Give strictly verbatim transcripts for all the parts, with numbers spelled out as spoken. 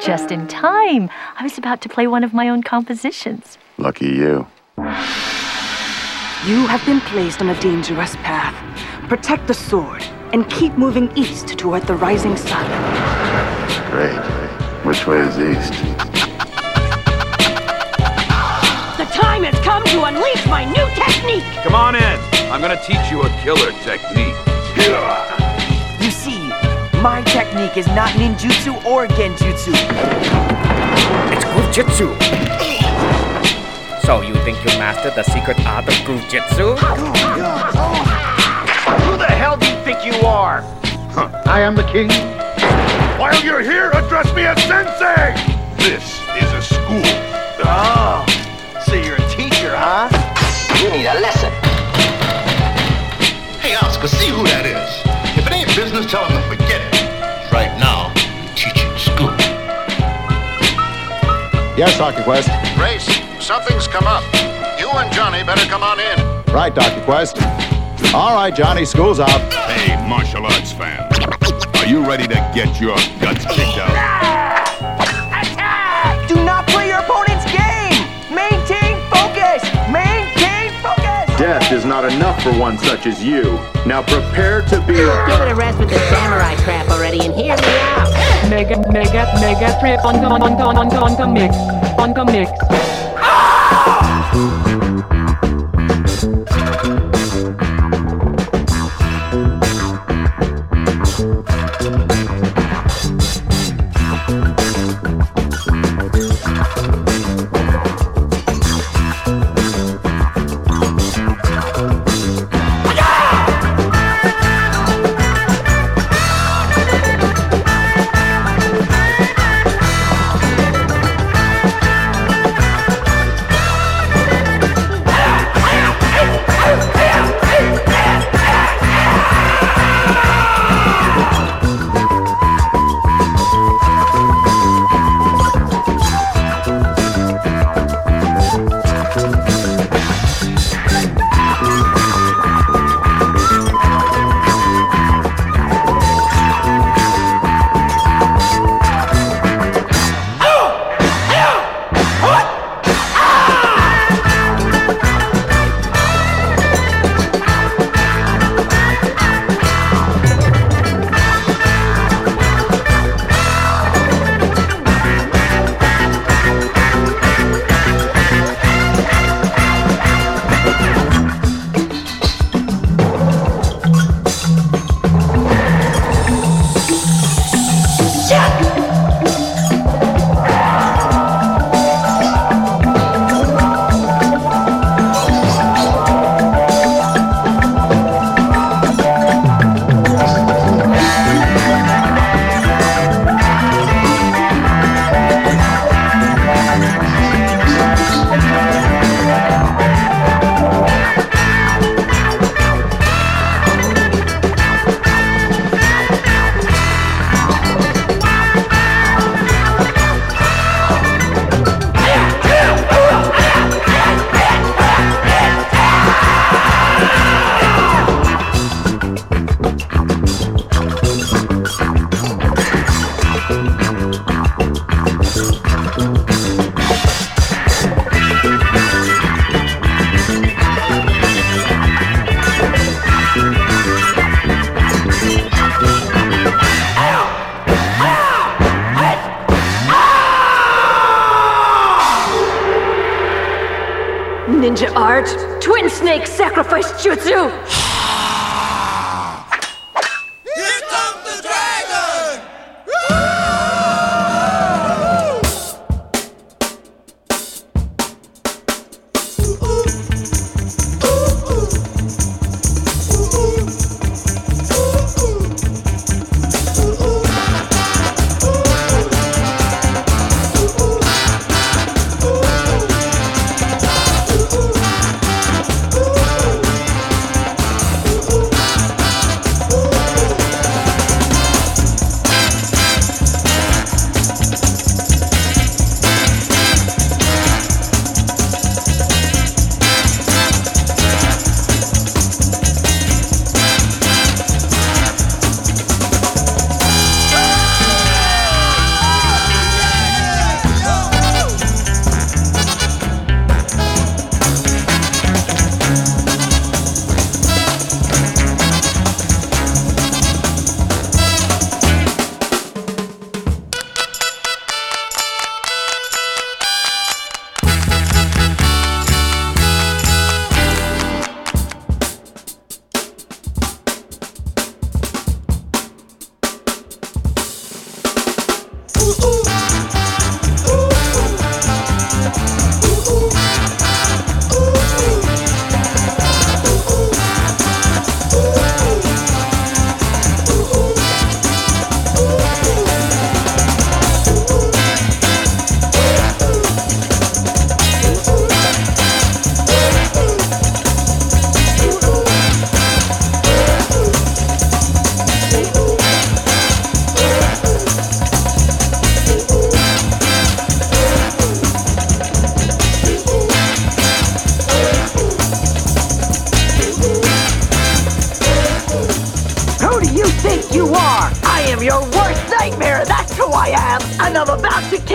just in time. I was about to play one of my own compositions. Lucky you. You have been placed on a dangerous path. Protect the sword and keep moving east toward the rising sun. Great. Which way is east? The time has come to unleash my new technique! Come on in. I'm gonna teach you a killer technique. You see, my technique is not ninjutsu or genjutsu. It's Groove-Jitsu. So you think you mastered the secret art of Groove-Jitsu? Who the hell do you think you are? Huh. I am the king. While you're here, address me as sensei! This is a school. Oh, so you're a teacher, huh? You need a lesson. Hey, Oscar, see who that is. If it ain't business, tell him to forget it. Right now, you're teaching school. Yes, Doctor Quest. Race, something's come up. You and Johnny better come on in. Right, Doctor Quest. All right, Johnny, school's out. Hey, martial arts fan. Are you ready to get your guts kicked out? Attack! Do not play your opponent's game! Maintain focus! Maintain focus! Death is not enough for one such as you. Now prepare to be... Give it a rest with the samurai crap already and hear me out! Mega, mega, mega trip on the, on the, on the, on the mix. On the mix. Ninja art, twin snake sacrifice jutsu.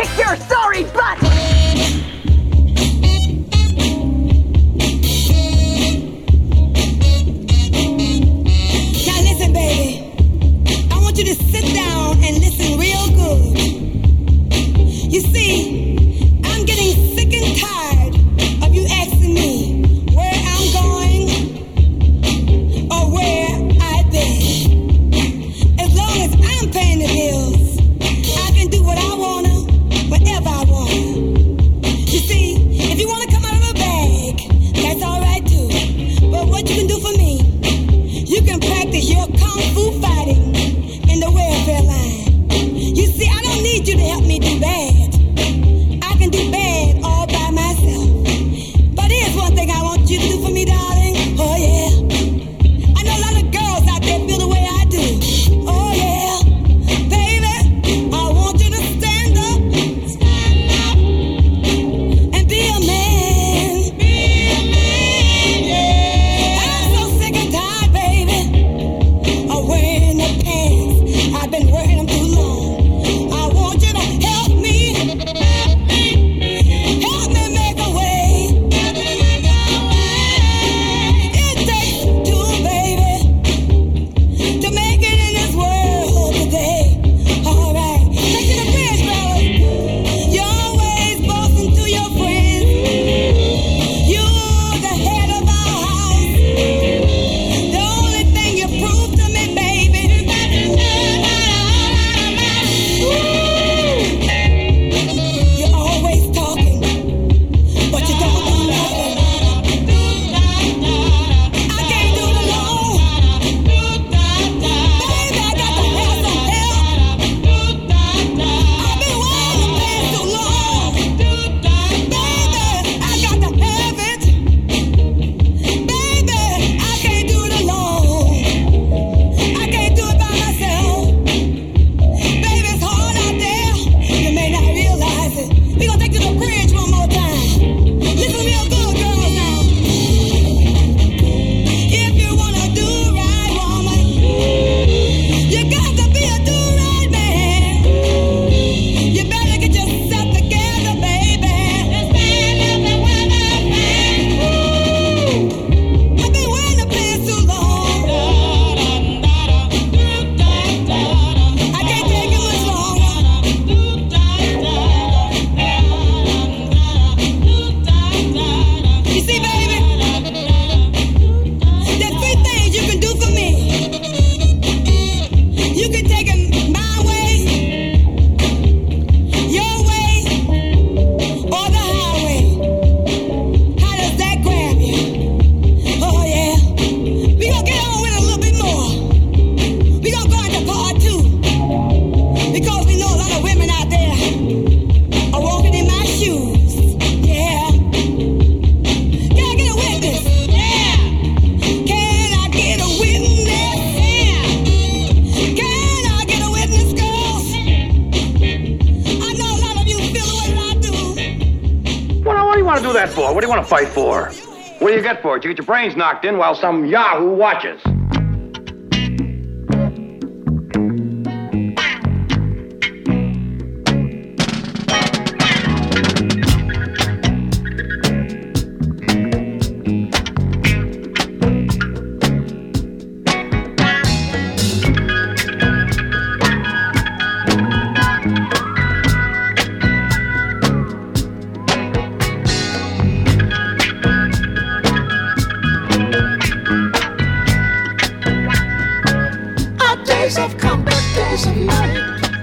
kick your sorry butt! Now listen, baby. I want you to sit down and listen real good. You see, I'm getting sick and tired of you asking me where I'm going or where I've been. As long as I'm paying the bills, I can do what I wanna, whenever I wanna. You see, if you wanna come out of a bag, that's alright too. But what you can do for me, you can practice your kung fu fighting in the welfare line. You see, I don't need you to help me do bad. I can do bad all by myself. But here's one thing I want you to do for me, darling. Oh yeah. I know a lot of girls out there feel the way I do. Oh yeah. Baby, I want you to stand up. Stand up. And be a man. Be a man, yeah. I'm so sick and tired, baby, of wearing the pants. I've been wearing them too long. I want you to help me. Help me make a way. It takes two, baby, to make it in this world today. All right, take to the bridge, fellas. You're always boasting to your friends. You're the head of our house. The only thing you prove to me, baby, you're always talking, but you don't do nothing. I can't do it alone. Baby, I got to have some help. I've been wearing the pants too long. Baby, I got to have it. Baby, I can't do it alone. I can't do it by myself. Baby, it's hard out there. You may not realize it. We gonna take to the bridge one more time. Listen real good, girls, now. If you wanna do right, woman, you got to be a do-right man. You better get yourself together, baby. Stand up and wear that pants. I've been wearing the pants too long. I can't take it much longer. You see, baby, there's three things you can do for me. You can take it my way, your way, or the highway. How does that grab you? Oh yeah. We gonna get on with it a little bit more. We gonna go into part two, because we know a lot of women out there are walking in my shoes. Yeah. Can I get a witness? Yeah. Can I get a witness? Yeah. Can I get a witness, girls? I know a lot of you feel the way that I do. What, what do you want to do that for? What do you want to fight for? What do you get for it? You get your brains knocked in while some yahoo watches. Our days have come, but days of night.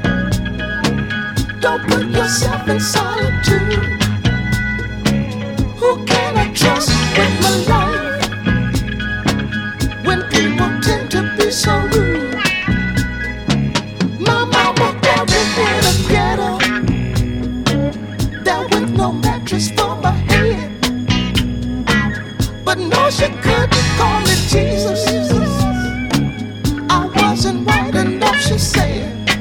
Don't put yourself in solitude. Who can I trust with my life when people tend to be so rude? My mama buried in a ghetto, there with no mattress for my head. But no, she couldn't call me Jesus. I wasn't white enough, she said.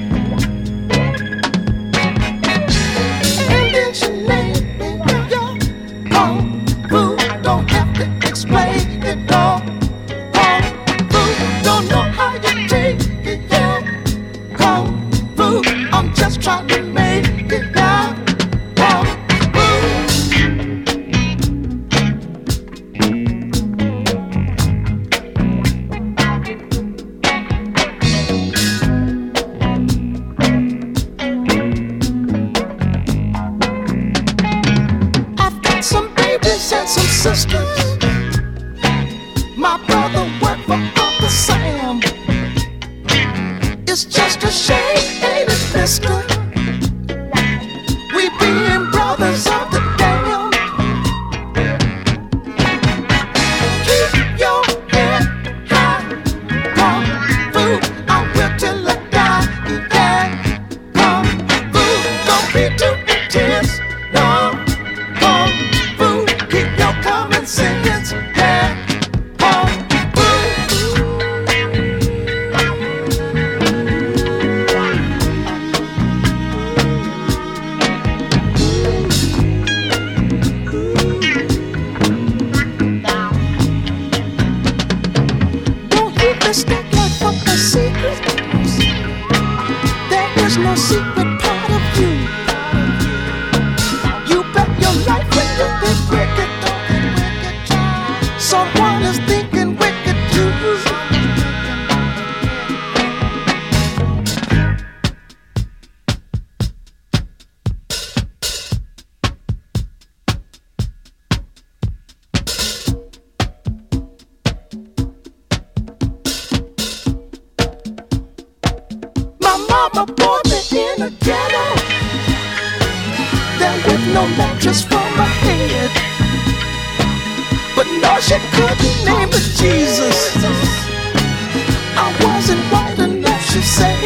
And then she named me your kung fu. Don't have to explain it all. Kung fu, don't know how you take it, yeah. Kung fu, I'm just trying to make it out. sisters. My brother worked for Uncle Sam. It's just a shame, ain't it, mister? We being brothers of the damn. Keep your head high. Kung Fu, I will till I die. Yeah. Kung Fu, don't be too intense. No. Kung Fu, keep your common sense. Yeah. Kung Fu. Mistake life for a secret. There is no secret part of you. You bet your life when you think wicked. Someone is thinking wicked too. Mama born me in a ghetto, there with no mattress for my head. But no, she couldn't name it Jesus. I wasn't white enough, she said.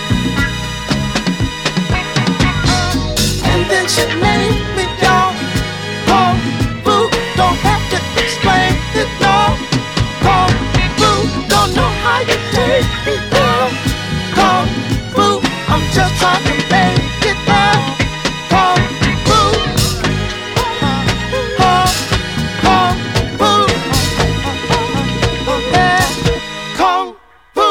And then she named me dog. Kung Fu, don't have to explain it, no. Kung Fu, don't know how you take me down. Kung Fu, I'm just trying to make it out. Kung Fu, Kung, Kung Fu, yeah, Kung Fu.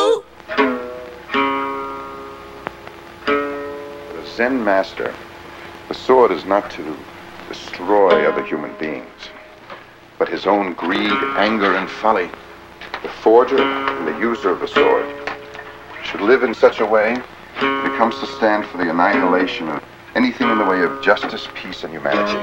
The Zen master, the sword is not to destroy other human beings, but his own greed, anger, and folly. The forger and the user of the sword should live in such a way that it comes to stand for the annihilation of anything in the way of justice, peace, and humanity.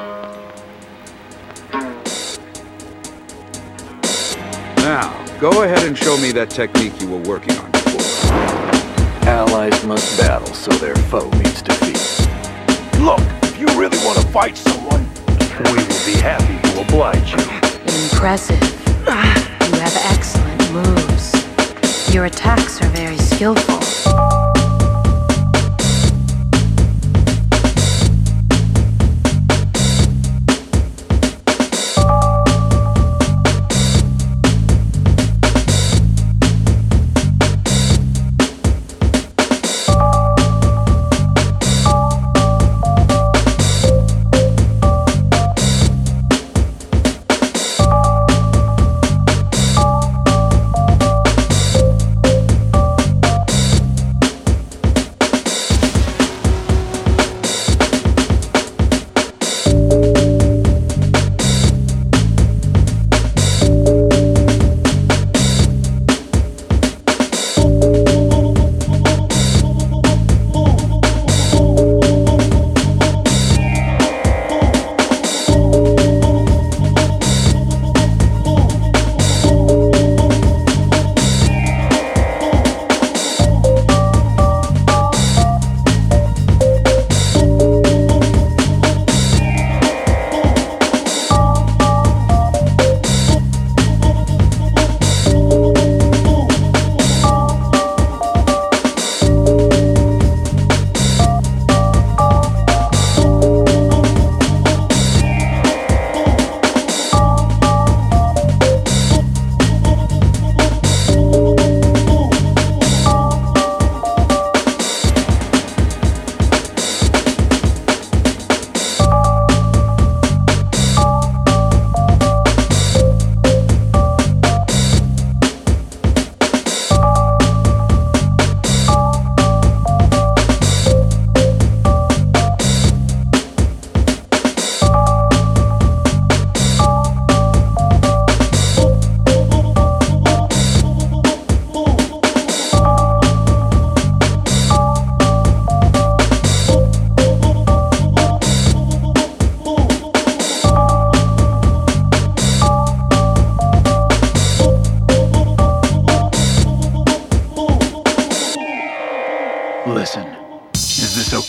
Now, go ahead and show me that technique you were working on before. Allies must battle so their foe meets defeat. Look, if you really want to fight someone, we will be happy to oblige you. Impressive. You have excellent moves. Your attacks are very skillful.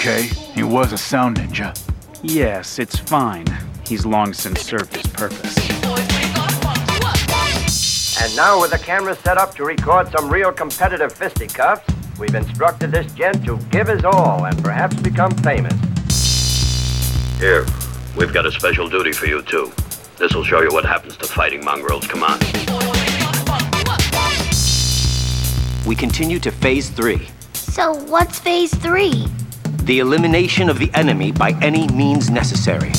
okay? He was a sound ninja. Yes, it's fine. He's long since served his purpose. And now with the camera set up to record some real competitive fisticuffs, we've instructed this gent to give his all and perhaps become famous. Here, we've got a special duty for you, too. This'll show you what happens to fighting mongrels. Come on. We continue to phase three. So what's phase three? The elimination of the enemy by any means necessary.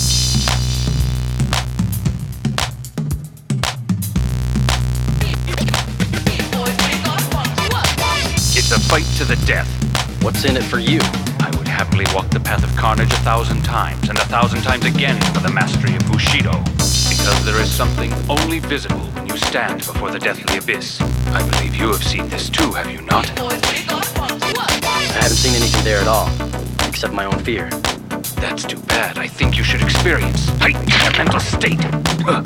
It's a fight to the death. What's in it for you? I would happily walk the path of carnage a thousand times, and a thousand times again for the mastery of Bushido. Because there is something only visible when you stand before the deathly abyss. I believe you have seen this too, have you not? I haven't seen anything there at all, except my own fear. That's too bad. I think you should experience heighten your mental state. Uh.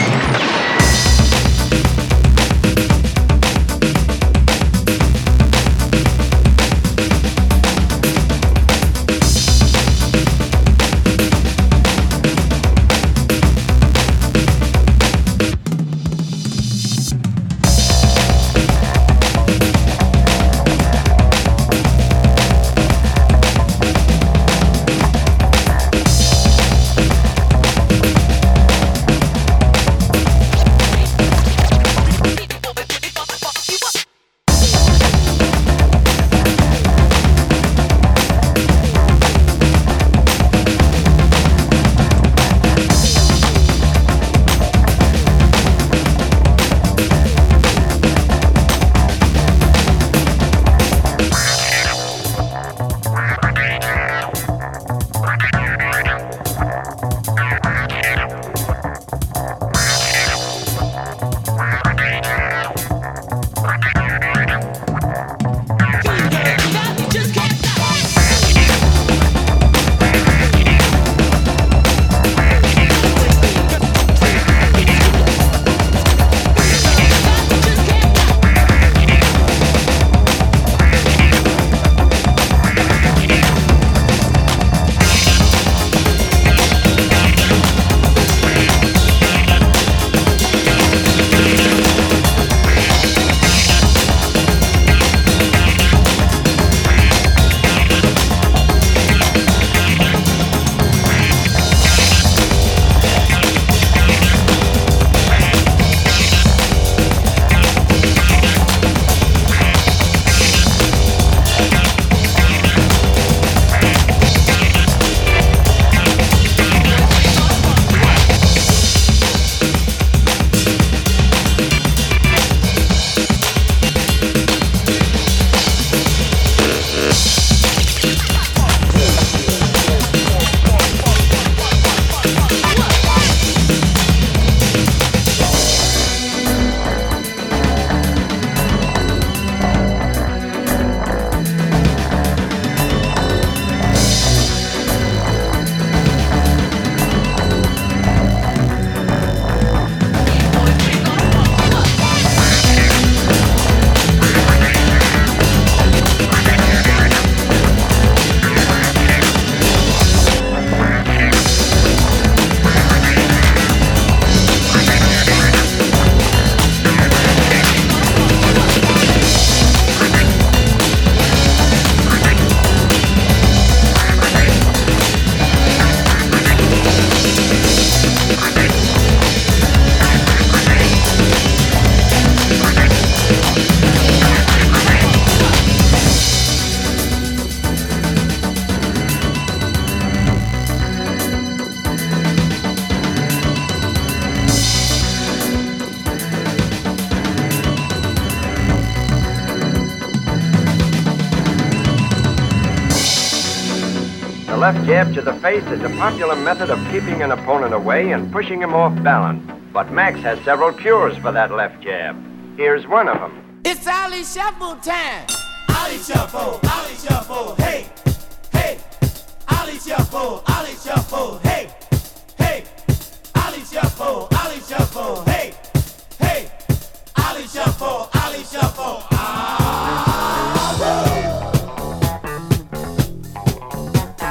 left jab to the face is a popular method of keeping an opponent away and pushing him off balance. But Max has several cures for that left jab. Here's one of them. It's Ollie Shuffle time. Ollie Shuffle, Ollie Shuffle, hey, hey. Ollie Shuffle, Ollie Shuffle, hey, hey. Ollie Shuffle, Ollie Shuffle, hey, hey. Ollie Shuffle, Ollie Shuffle, ah,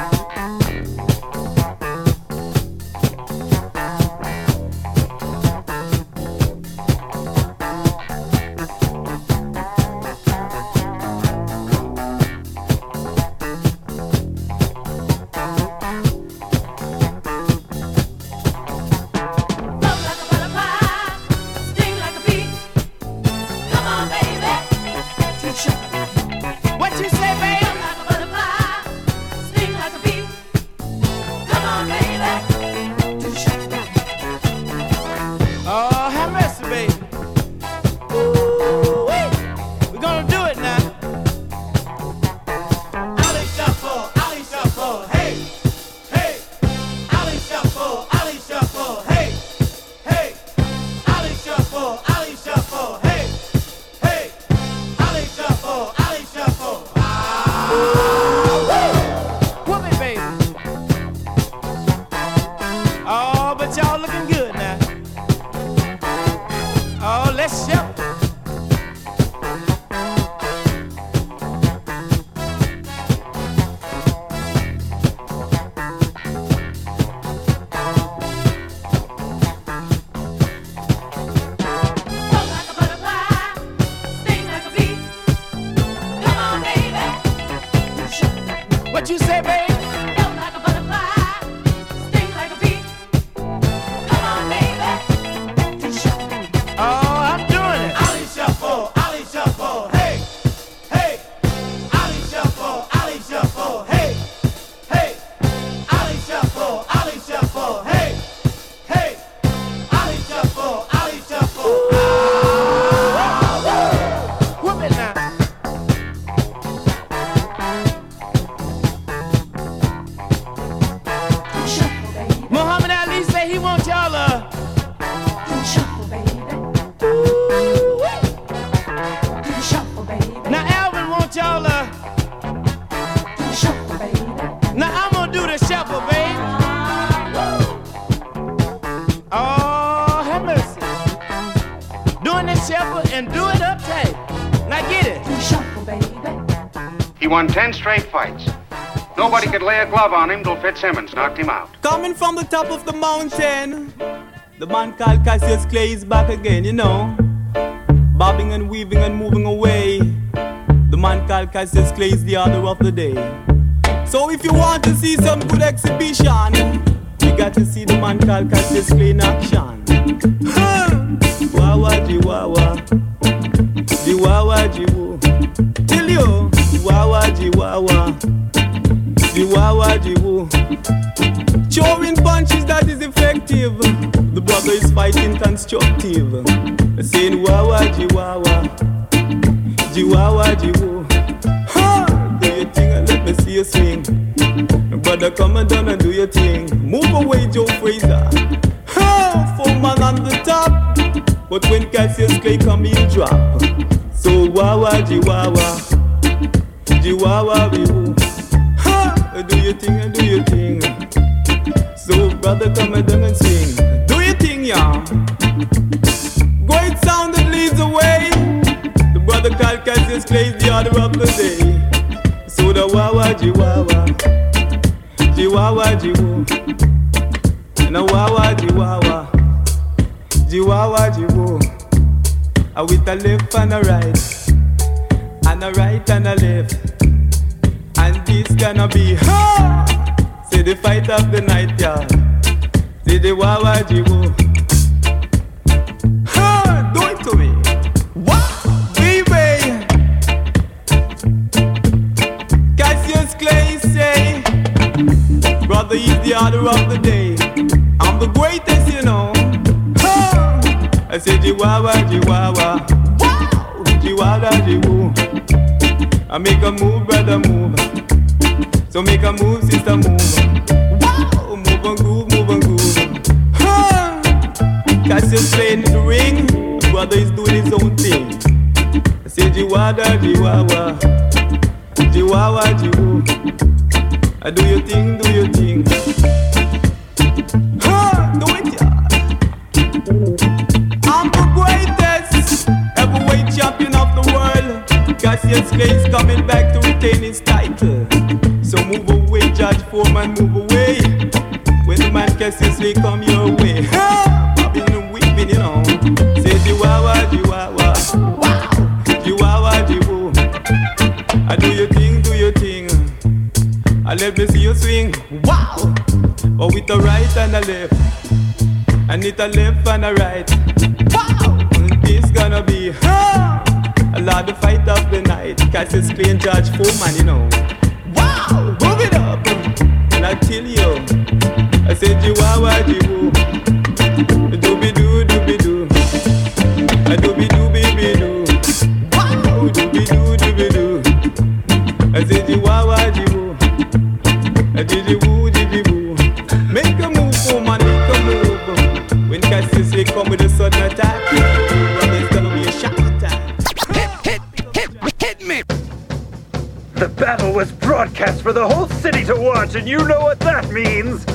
shuffle and do it uptight. Now get it. Shuffle, baby. He won ten straight fights. Nobody could lay a glove on him till Fitzsimmons knocked him out. Coming from the top of the mountain, the man called Cassius Clay is back again, you know. Bobbing and weaving and moving away. The man called Cassius Clay is the order of the day. So if you want to see some good exhibition, you got to see the man called Cassius Clay in action. Wawa jiwawa, jiwawa jiwu. Tell you, wawa jiwawa, jiwawa jiwu. Throwing punches that is effective. The brother is fighting constructive. Saying wawa jiwawa, jiwawa jiwu. Ha! Do your thing and let me see you swing. Brother, come and down and do your thing. Move away, Joe Fraser. Ha! Four man on the top. But when Cassius Clay come, he'll drop. So wawa jiwawa, jiwawa jiwu. Ha! Do your thing and do your thing. So brother, come and down and swing. Do your thing, y'all. Great sound that leads the way. The brother called Cassius Clay is the order of the day. So the wawa jiwawa, jiwawa jiwu. And a wawa jiwawa, jiwawa jiwu. A with a left and a right, and a right and a left. And this gonna be ha! Say the fight of the night, y'all. Say the wawa jiwu. Ha! Do it to me. Wow, baby. Cassius Clay say, brother, he's the order of the day. I'm the greatest, you know. Ha! I say jiwawa, jiwawa. Wow, jiwawa, jiwu. I make a move, brother, move. So make a move, sister, move. Wow, move and groove, move and groove. Ha! Cassius playing in the ring, brother is doing his own thing. I say jiwada, jiwawa, jiwawa, jiwu. I do your thing, do your thing. Ha! Do it, yeah. I'm the greatest heavyweight champion of the world. Cassius Clay is coming back to retain his title. So move away, Judge Foreman, move away. When the man Cassius Clay come your way. Ha! Bobbing and weeping, you know. Say jiwawa, jiwawa. Wow! Jiwawa, jiwu. I do your thing, do your thing. I let me see you swing. Wow! Or with a right and a left. And it a left and a right. Wow! This gonna be, ha! A lot of fight of the night. Cassius Clay and Judge Foreman, you know. Wow, move it up. And I tell you, I said jiwawa jiwu. Dooby doo, dooby doo. A dooby doo, baby doo. Wow, dooby doo, dooby doo. I said jiwawa jiwu. A didi woo, didi woo. Make a move, woman, make a move. When Cassius Clay come with a sudden attack, there's gonna be a shock attack. Hit, hit, hit, hit me! The battle was broadcast for the whole city to watch, and you know what that means!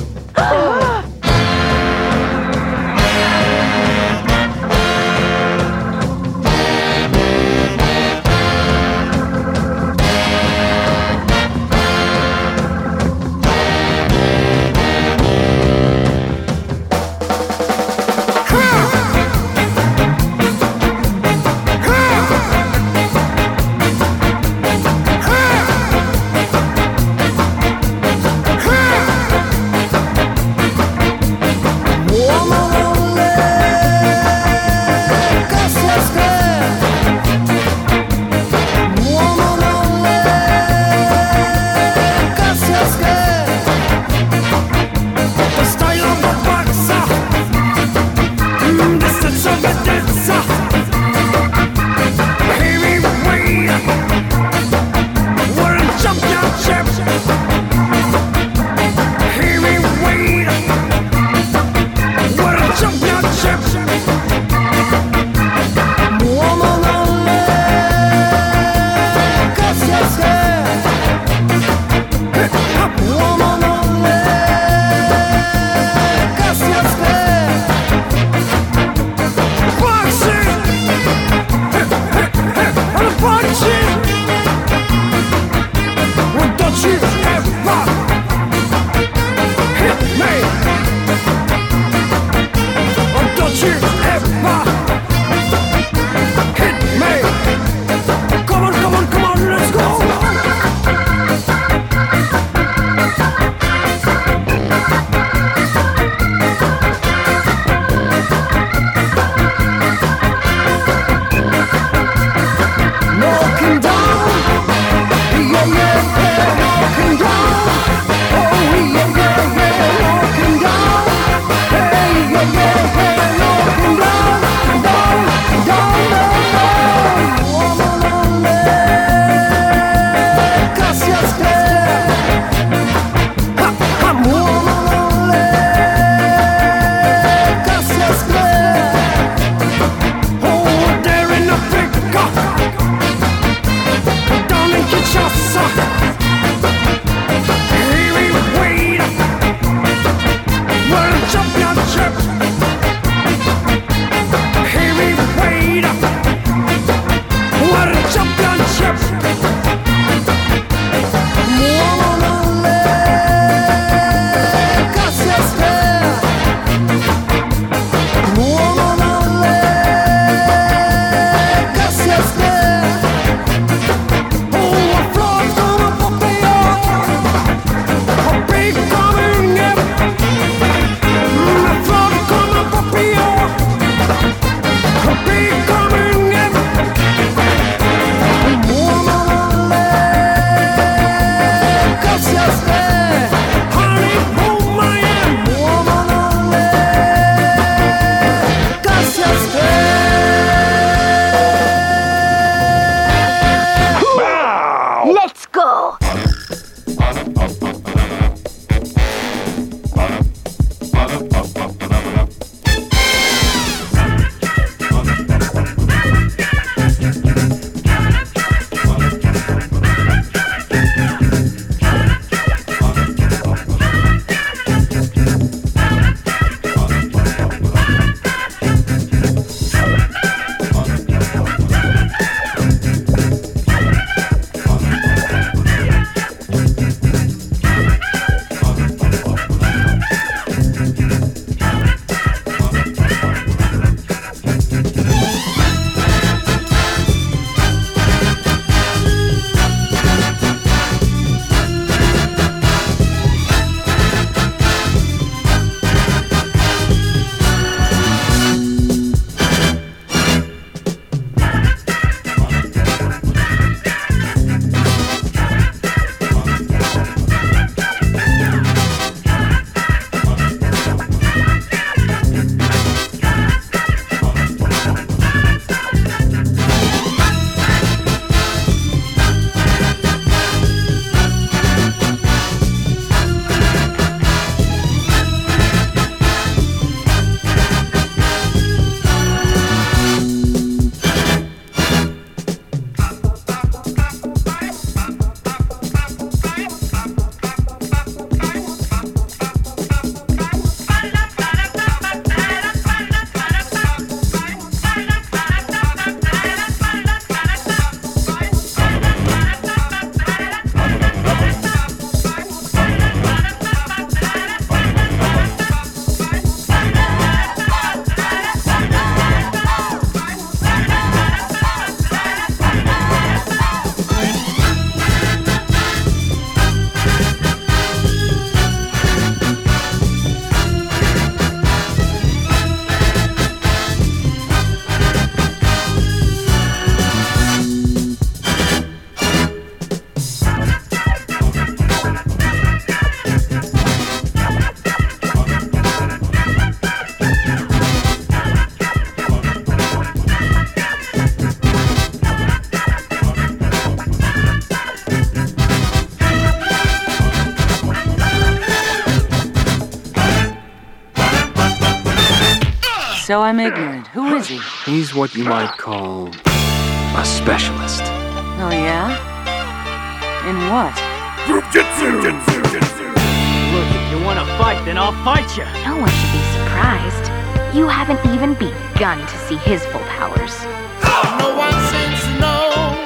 so I'm ignorant. Who is he? He's what you might call a specialist. Oh, yeah? In what? Jujitsu! Look, if you want to fight, then I'll fight you. No one should be surprised. You haven't even begun to see his full powers. No one seems to know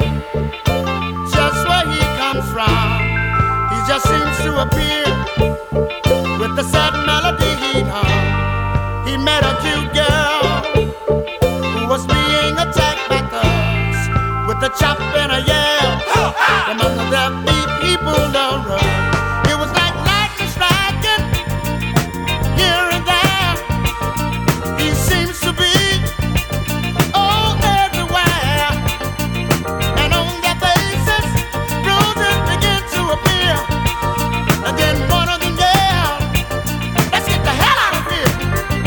just where he comes from. He just seems to appear with the sad melody he'd hum. He met a cute girl who was being attacked by thugs with a chop and a yell. From under their feet, he pulled a rug. It was like lightning striking here and there. He seems to be all everywhere, and on their faces, bruises begin to appear. And then one of them yelled, "Let's get the hell out of here!"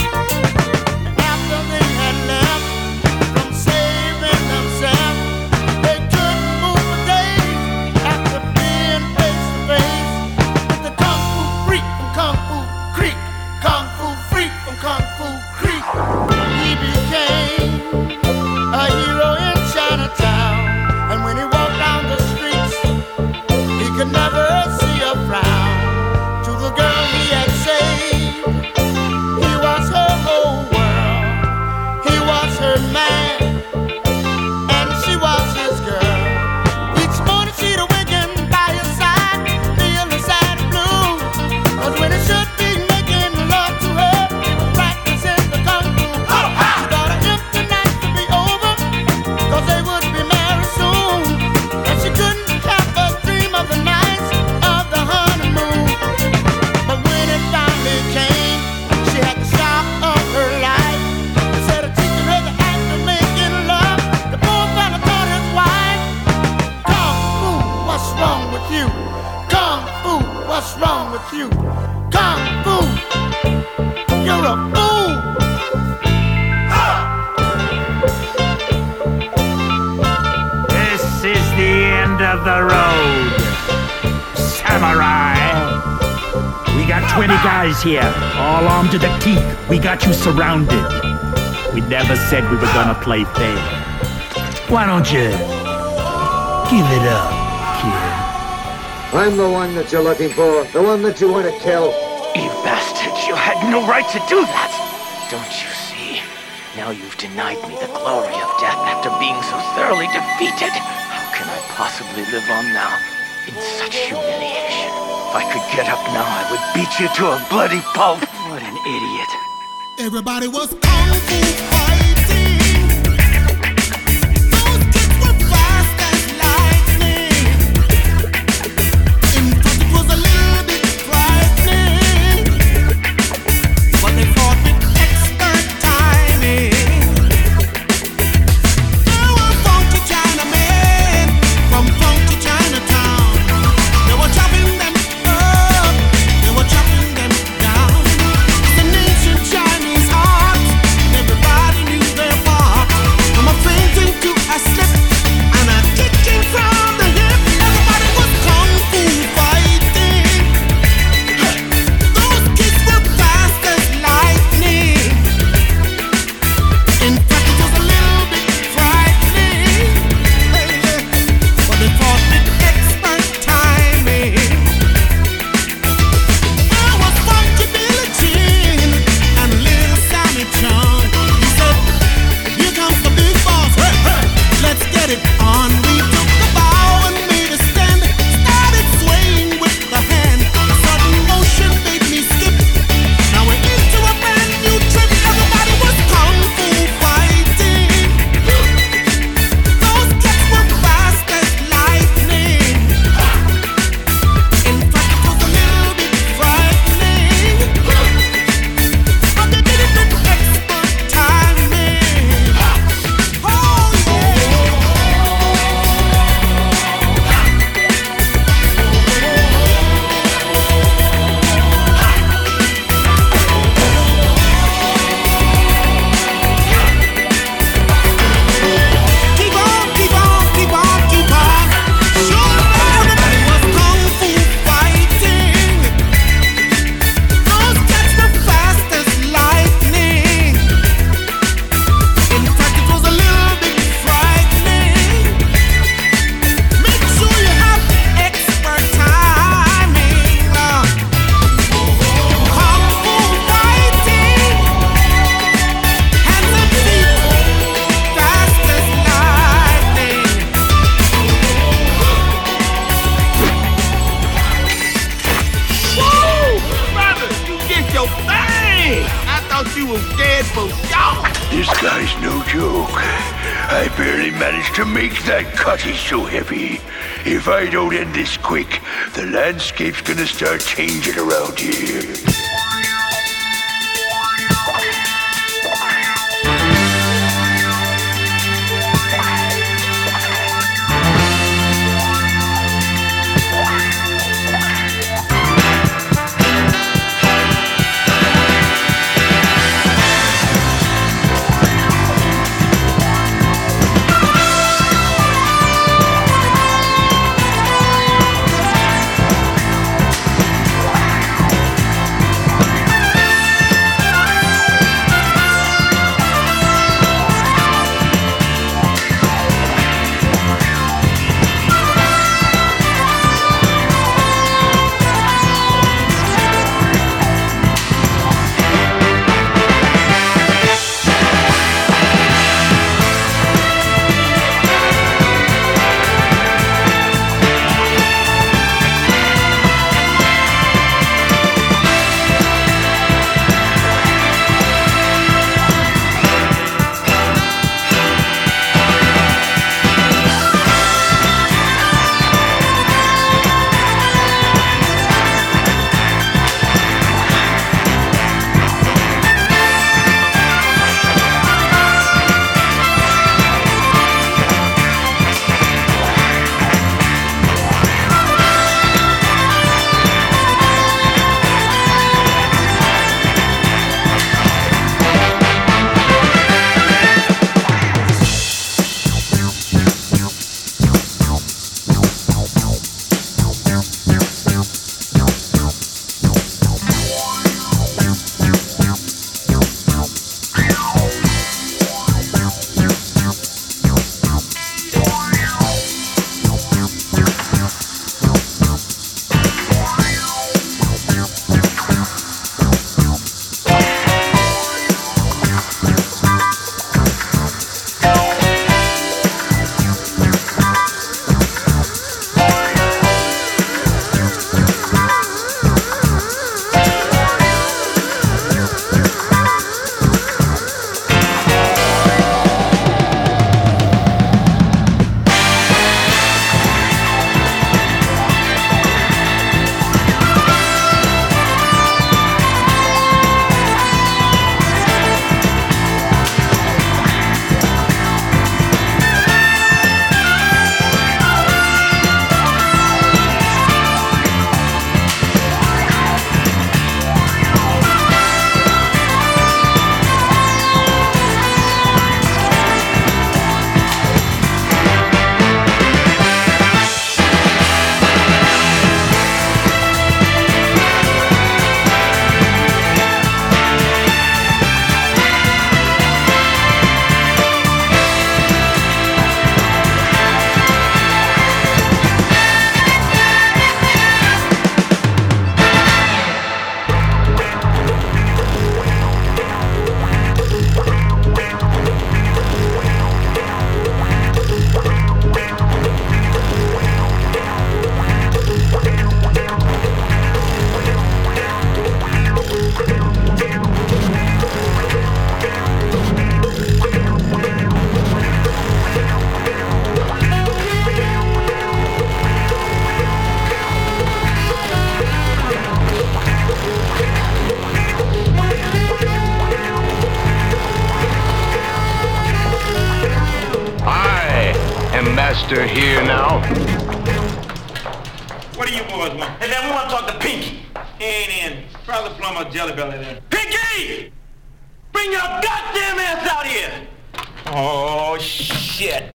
And after they had left from saving themselves, they couldn't move for days after being face to face with the Kung Fu freak from Kung Fu Creek, Kung Fu freak from Kung Fu Creek. He became a hero in Chinatown, and when he walked down the streets, he could never see a frown. To the girl he had saved, he was her whole world. He was her man, and she was his girl. Each morning she'd awaken by his side, feeling sad and blue. 'Cause when he should be making love to her, he was practicing the Kung Fu. She thought her empty nights would be over, 'cause they would be married soon. And she couldn't help but dream of the nights of the honeymoon. But when it finally came, she had the shock of her life. Instead of teaching her the act of making love, the poor fella taught his wife. Kung Fu, what's wrong with you? Kung Fu, what's wrong with you? Kung Fu, you're a fool. This is the end of the road, samurai. We got twenty guys here, all armed to the teeth. We got you surrounded. We never said we were gonna play fair. Why don't you give it up, kid? I'm the one that you're looking for, the one that you want to kill. You bastards, you had no right to do that! Don't you see? Now you've denied me the glory of death after being so thoroughly defeated. How can I possibly live on now in such humiliation? If I could get up now, I would beat you to a bloody pulp. What an idiot. Everybody was Kung Fu fighting. Those kids were fast as lightning. In fact, it was a little bit frightening, but they fought with expert timing. There were funky Chinamen from funky Chinatown. They were chopping them up, they were chopping them down. It's an ancient Chinese art, and everybody joke. I barely managed to make that cut. He's so heavy. If I don't end this quick, the landscape's gonna start changing around here. Master here now. What do you boys want? Hey man, we want to talk to Pinky. He ain't in. Probably Plum or Jelly Belly there. Pinky! Bring your goddamn ass out here! Oh, shit.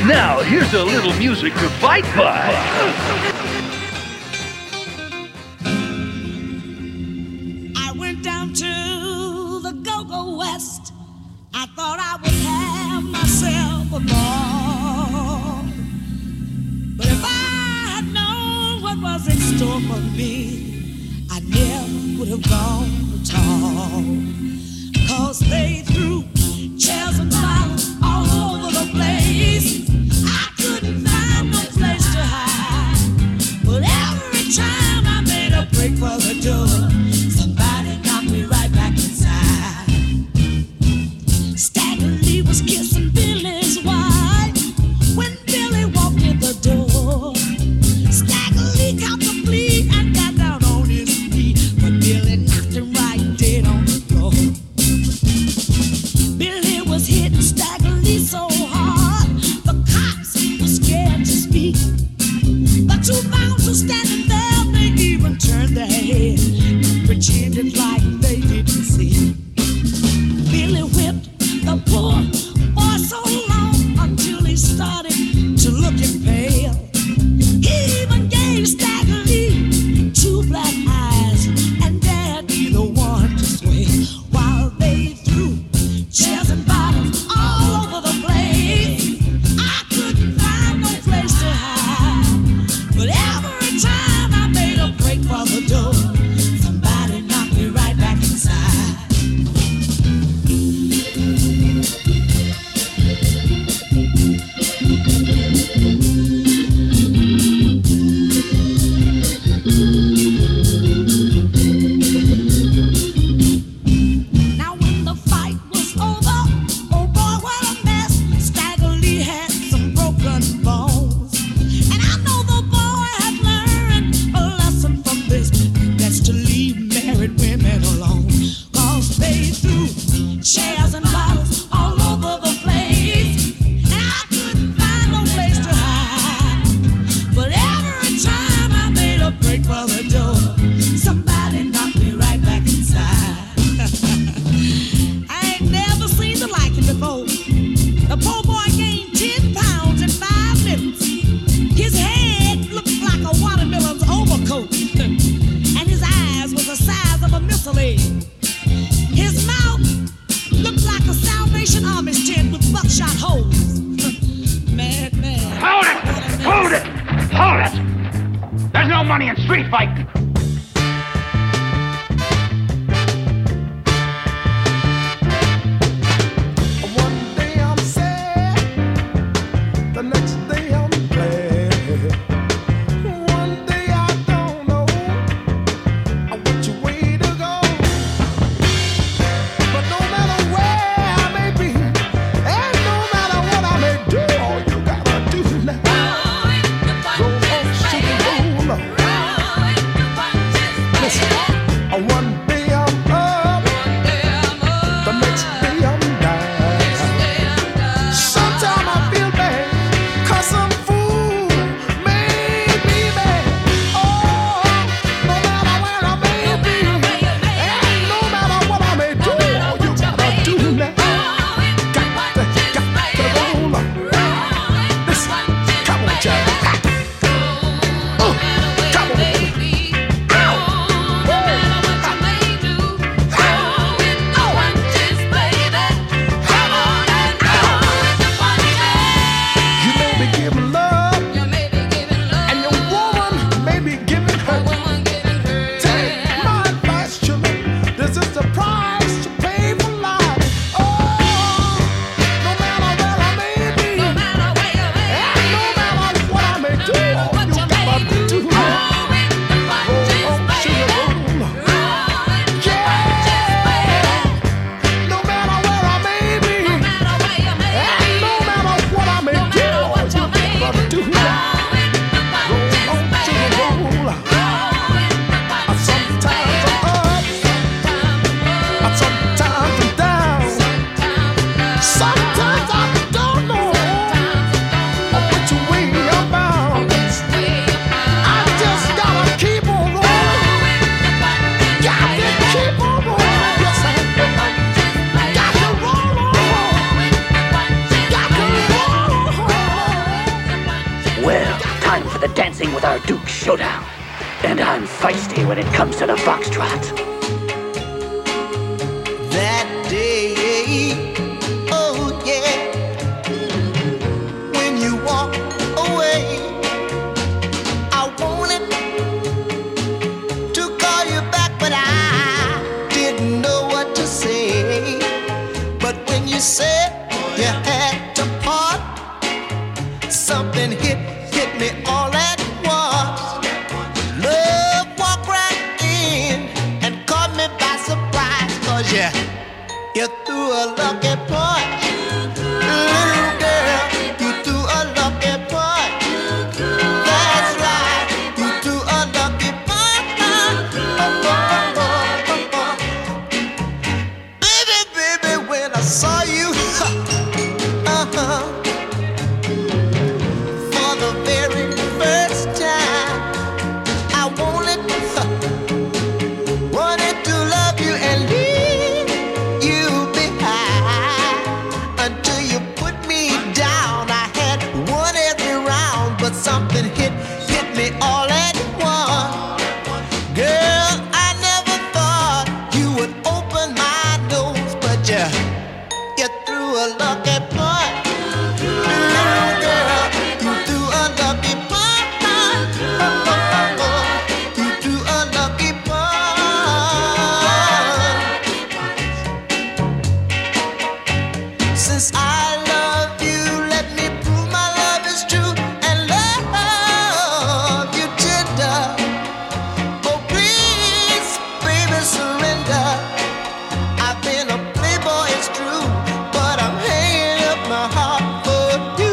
Now, here's a little music to fight by. I went down to the Go-Go West. I thought I would have myself a ball. But if I had known what was in store for me, I never would have gone at all. Cause they threw chairs and bottles all over the place. I couldn't find no place to hide. But every time I made a break for the door, somebody knocked me right back inside. Stagger Lee was kissing Billy's wife when Billy walked in the door. Stagger Lee caught the bleed and got down on his knee, but Billy knocked him right dead on the floor. Billy was hitting Stagger Lee so hard, the cops were scared to speak. The two bouncers standing there, they even turned their head, pretended like they didn't see. Billy whipped the poor boy so long until he started to looking pale. He even gave Stagger Lee two black eyes and dared neither one to sway, while they threw chairs and bottles all over the place. I couldn't find no place to hide, but every time I made a break for the door, somebody knocked me right back inside. Now when the fight was over, oh boy, what a mess. Stagger Lee had some broken bones, and I know the boy had learned a lesson from this. That's to leave married women alone. Cause they threw chairs and bottles all over the place, and I couldn't find no place to hide. But every time I made a break for the door, somebody knocked me right back inside. I ain't never seen the like it before. The poor boy gained ten pounds in five minutes. His head looked like a watermelon's overcoat, and his eyes was the size of a missile egg. His mouth looked like a Salvation Army's tent with buckshot holes. Mad man. Hold it! Hold it! Hold it! There's no money in street fighting. One day I'm sad, the next day I'm glad. One day I don't know which way to go. But no matter where I may be, and no matter what I may do, all you gotta do now, go on, sugar, roll up. to the Dancing with Our Duke showdown. And I'm feisty when it comes to the foxtrot. That day, oh yeah, when you walk away, I wanted to call you back, but I didn't know what to say. But when you said you had to part, something hit, hit me all at once. Love walked right in and caught me by surprise, 'cause you, you threw a lucky punch. Little girl, you threw a lucky punch. That's right, you threw a lucky punch. Baby, baby, when I saw you, uh-huh, for the very first time, I wanted, wanted to love you and leave you behind until you put me down. I had won every round, but something hit, hit me all at once. Girl, I never thought you would open my nose, but you, you threw a lucky punch. Little girl, you threw a lucky punch. You threw a lucky punch. Since I love you, let me prove my love is true and love you tender. Oh please, baby, surrender. I've been a playboy, it's true, but I'm hanging up my heart for you.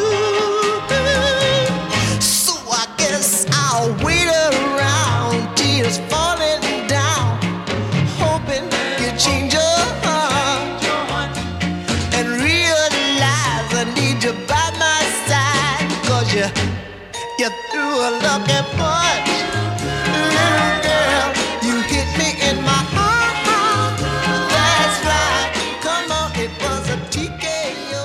So I guess I'll wait around, tears falling down, hoping you change your heart and realize I need you by my side, 'cause you, you threw a lucky punch. Little girl, you hit me in my heart. That's right, come on, it was a T K O.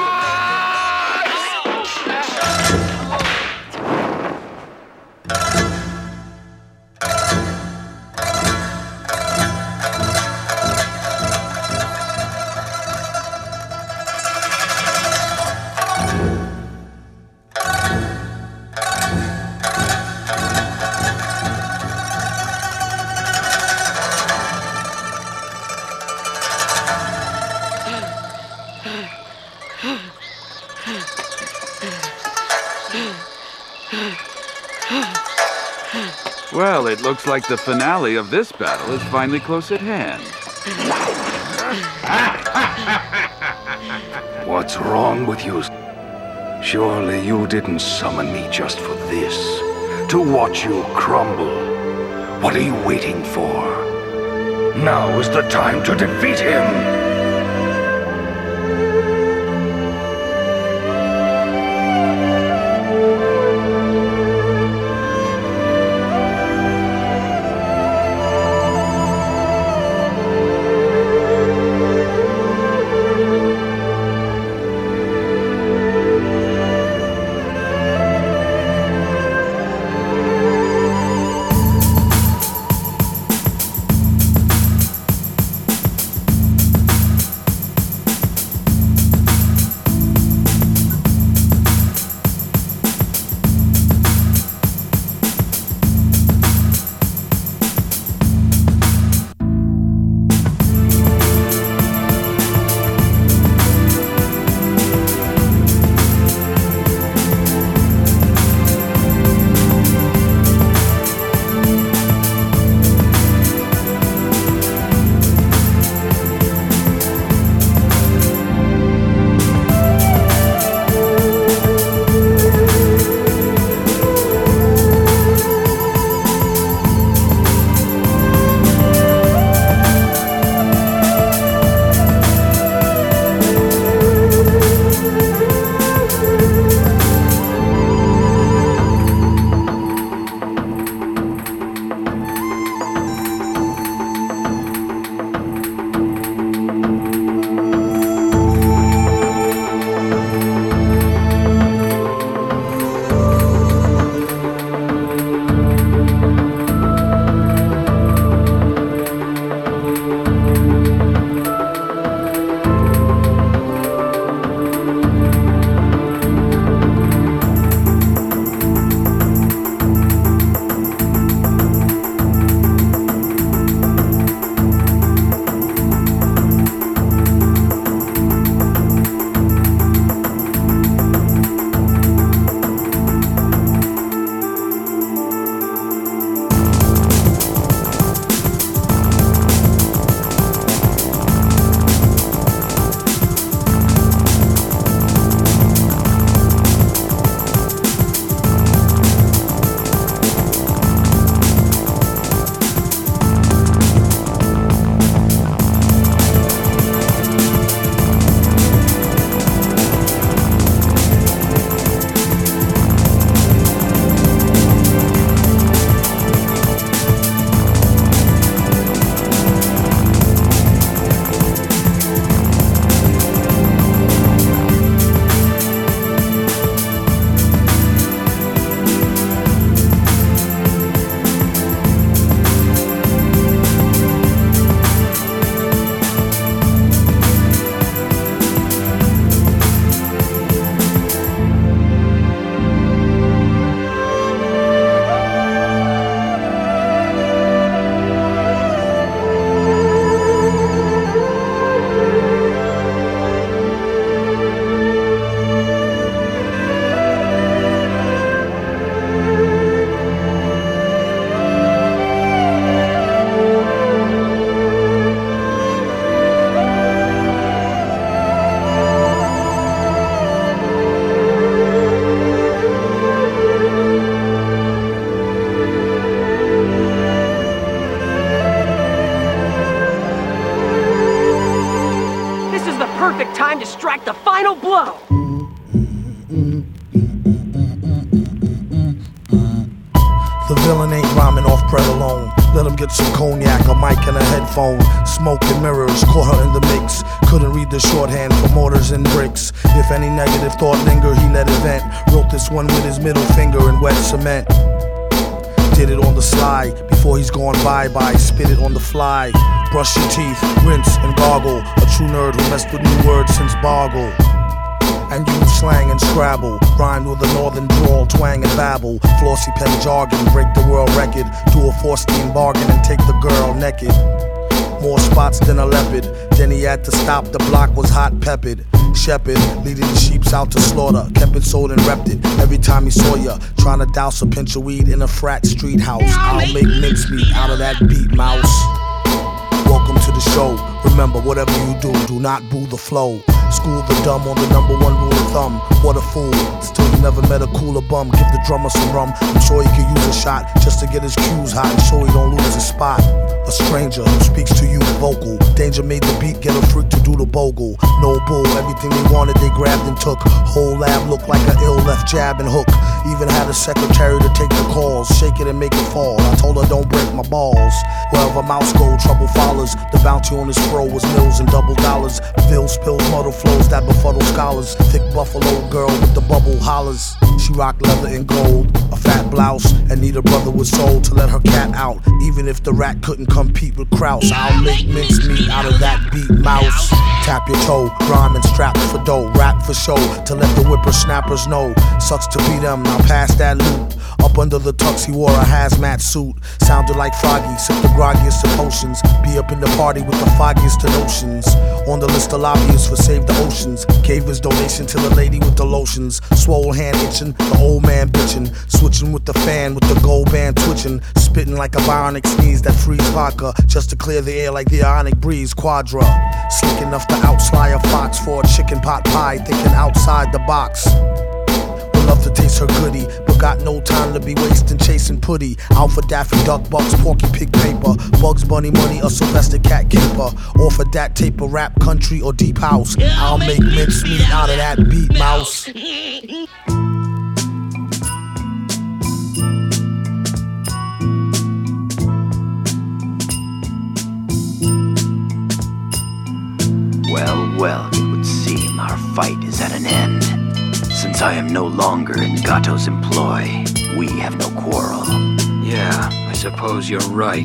Well, it looks like the finale of this battle is finally close at hand. What's wrong with you? Surely you didn't summon me just for this. To watch you crumble. What are you waiting for? Now is the time to defeat him! is the perfect time to strike the final blow. The villain ain't rhyming off bread alone. Let him get some cognac, a mic and a headphone. Smoke and mirrors, caught her in the mix. Couldn't read the shorthand for mortars and bricks. If any negative thought linger, he let it vent. Wrote this one with his middle finger in wet cement. Did it on the slide, before he's gone bye-bye. Spit it on the fly. Brush your teeth, rinse and gargle. A true nerd who messed with new words since Boggle. And use slang and Scrabble. Rhymed with a northern drawl, twang and babble. Flossy pen jargon, break the world record. Do a four-steam bargain and take the girl naked. More spots than a leopard. Then he had to stop, the block was hot peppered. Shepherd, leading the sheeps out to slaughter. Kept it sold and repped it every time he saw ya. Trying to douse a pinch of weed in a frat street house. I'll make mincemeat out of that beat, mouse. Welcome to the show. Remember, whatever you do, do not boo the flow. School the dumb on the number one rule of thumb. What a fool, still you never met a cooler bum. Give the drummer some rum, I'm sure he could use a shot just to get his cues hot and show he don't lose his spot. A stranger who speaks to you vocal. Danger made the beat, get a freak to do the bogle. No bull, everything they wanted they grabbed and took. Whole lab looked like an ill left jab and hook. Even had a secretary to take the calls. Shake it and make it fall, I told her don't break my balls. Wherever mouse go, trouble follows. The bounty on his fro was mills and double dollars. Bill spills, muddle flows that befuddle scholars. Thick buffalo girl with the bubble hollers. She rocked leather and gold, a fat blouse, and need a brother with soul to let her cat out. Even if the rat couldn't compete with Kraus, I'll make mincemeat out of that beat, mouse. Tap your toe, rhyme and strap for dough. Rap for show, to let the whippersnappers know. Sucks to be them, now pass that loot. Up under the tux he wore a hazmat suit. Sounded like Froggy, sip the groggiest of potions. Be up in the party with the foggiest of notions. On the list of lobbyists for Save the Oceans. Gave his donation to the lady with the lotions. Swole hand itching, the old man bitching. Switching with the fan with the gold band twitching. Spitting like a bionic sneeze that frees vodka. Just to clear the air like the ionic breeze. Quadra, slick enough to outslide a fox for a chicken pot pie. Thinking outside the box. Love to taste her goodie, but got no time to be wasting chasing putty. Out for Daffy Duck, Bucks, Porky Pig paper. Bugs Bunny money, a Sylvester Cat caper. Or for that tape of rap, country, or deep house. I'll make mincemeat out of that beat, mouse. Well, well, it would seem our fight is at an end. Since I am no longer in Gato's employ, we have no quarrel. Yeah, I suppose you're right.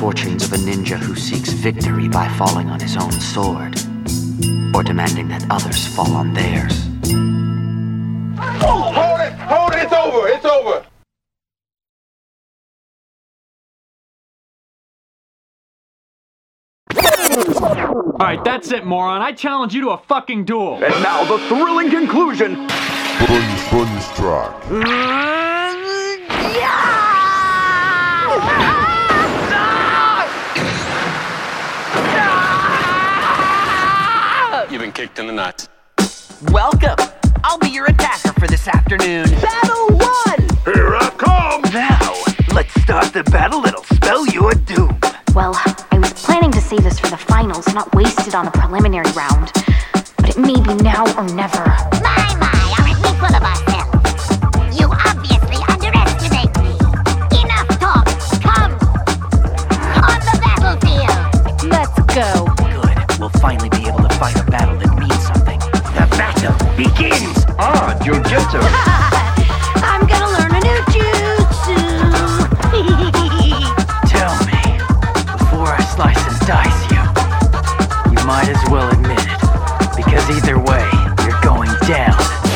fortunes of a ninja who seeks victory by falling on his own sword, or demanding that others fall on theirs. Oh, hold it! Hold it! It's over! It's over! Alright, that's it, moron. I challenge you to a fucking duel. And now the thrilling conclusion. Bonus, bonus track. You've been kicked in the nuts. Welcome. I'll be your attacker for this afternoon. Battle one! Here I come! Now, let's start the battle that'll spell your doom. Well, I was planning to save this for the finals, not waste it on a preliminary round. But it may be now or never. My, my, aren't we full of ourselves? You obviously underestimate me. Enough talk. Come. On the battlefield. Let's go. Good. We'll finally be able to fight a battle that means something. The battle begins! Ah, Jujutsu. I'm gonna learn a new jutsu. Tell me, before I slice and dice you, you might as well admit it, because either way, you're going down.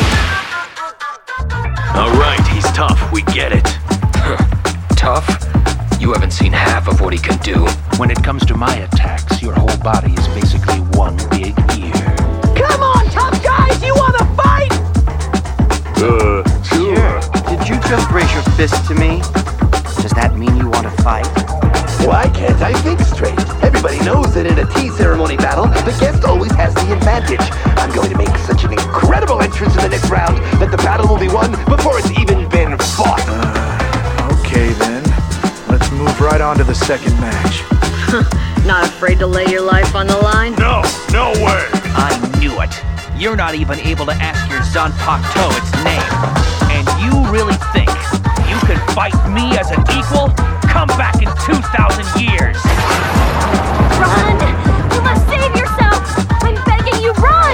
Alright, he's tough, we get it. Tough? You haven't seen half of what he can do. When it comes to my attacks, your whole body is basically one big ear. Come on, tough guys, you wanna fight? Uh, sure. Did you just raise your fist to me? Does that mean you want to fight? Why can't I think straight? Everybody knows that in a tea ceremony battle, the guest always has the advantage. I'm going to make such an incredible entrance in the next round that the battle will be won before it's even been fought. Uh, okay then. Let's move right on to the second match. Not afraid to lay your life on the line? No, no way! I knew it. You're not even able to ask your Zanpakuto its name. And you really think you can fight me as an equal? Come back in two thousand years! Run! You must save yourself! I'm begging you, run!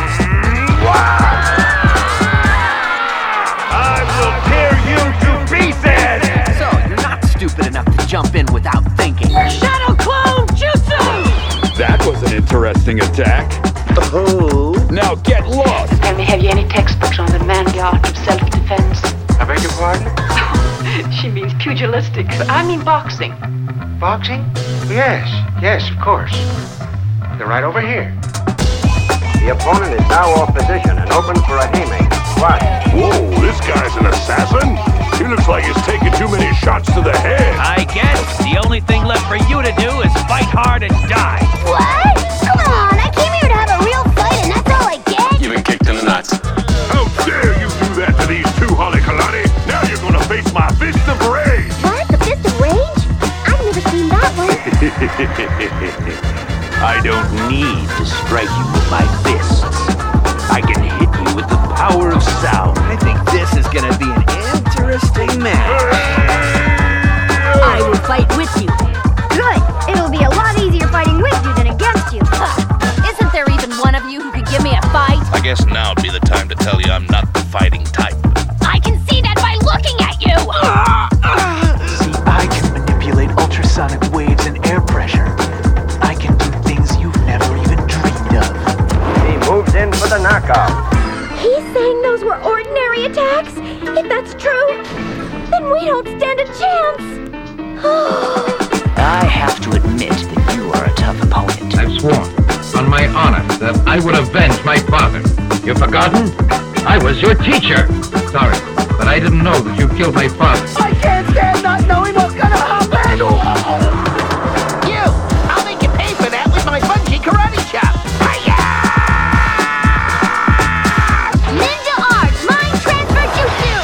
I will tear you to pieces! So, you're not stupid enough to jump in without thinking. Shadow Clone Jutsu! That was an interesting attack. Oh. Now get lost! Apparently, have you any textbooks on the manly art of self-defense? I beg your pardon? She means pugilistic. I mean boxing. Boxing? Yes, yes, of course. They're right over here. The opponent is now off position and open for a haymaker. Watch. Whoa, this guy's an assassin? He looks like he's taking too many shots to the head. I guess the only thing left for you to do is fight hard and die. What? Come on, I came here to have a real fight and that's all I get? You've been kicked in the nuts. How dare you do that to these two, Halekulani? Now you're gonna face my fist of rage! What? The fist of rage? I've never seen that one. I don't need to strike you with my fists. I can hit you with the power of sound. I think this is gonna be an interesting match. I will fight with you. Good. It'll be a lot easier fighting with you than against you. Isn't there even one of you who could give me a fight? I guess now would be the time to tell you I'm not the fighting type. I can see that by looking at you! See, I can manipulate ultrasonic waves and air pressure. I can do things you've never even dreamed of. He moves in for the knockout. He's saying those were ordinary attacks? If that's true, then we don't stand a chance. I have to admit that you are a tough opponent. I've sworn, on my honor, that I would avenge my father. You've forgotten? I was your teacher. Sorry, but I didn't know that you killed my father. I can't stand not knowing what's gonna happen! You! I'll make you pay for that with my bungee karate chop! Ninja art, mind transfer jutsu!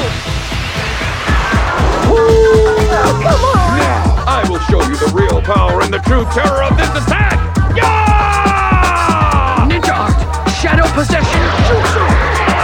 Oh, come on! Now, I will show you the real power and the true terror of this attack! Yeah! Ninja art, shadow possession, jutsu!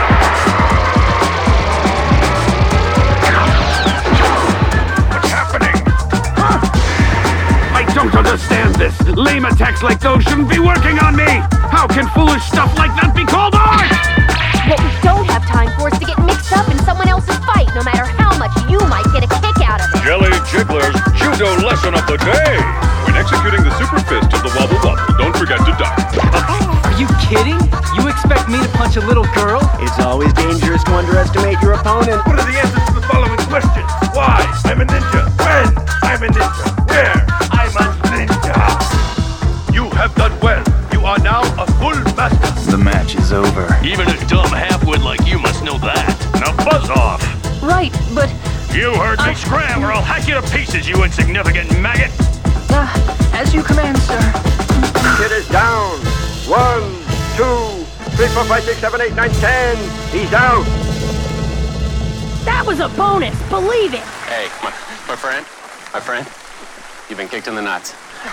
I don't understand this. Lame attacks like those shouldn't be working on me. How can foolish stuff like that be called art? What we don't have time for is to get mixed up in someone else's fight, no matter how much you might get a kick out of it. Jelly Jiggler's judo lesson of the day. executing the super fist of the wobble wobble. Don't forget to duck. Are you kidding? You expect me to punch a little girl? It's always dangerous to underestimate your opponent. What are the answers to the following questions? Why? I'm a ninja. When? I'm a ninja. Where? I'm a ninja. You have done well. You are now a full master. The match is over. Even a dumb halfwit like you must know that. Now buzz off. Right, but... You heard me. Uh, Scram or I'll hack you to pieces, you insignificant maggot. Uh, as you command, sir. Kid is down. One, two, three, four, five, six, seven, eight, nine, ten. He's out. That was a bonus, believe it. Hey, my, my friend, my friend, you've been kicked in the nuts.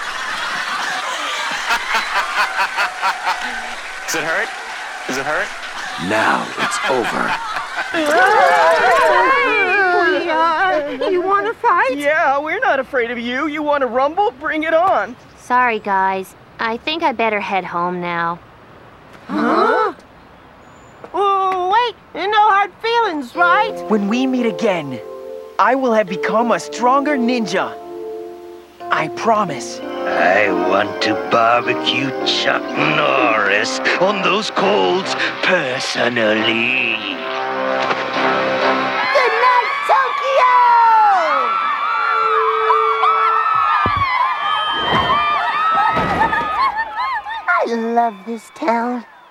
Does it hurt? Does it hurt? Now it's over. You want to fight? Yeah, we're not afraid of you. You want to rumble? Bring it on. Sorry, guys. I think I better head home now. Huh? Oh, wait. No hard feelings, right? When we meet again, I will have become a stronger ninja. I promise. I want to barbecue Chuck Norris on those coals personally. Good night, Tokyo! I love this town.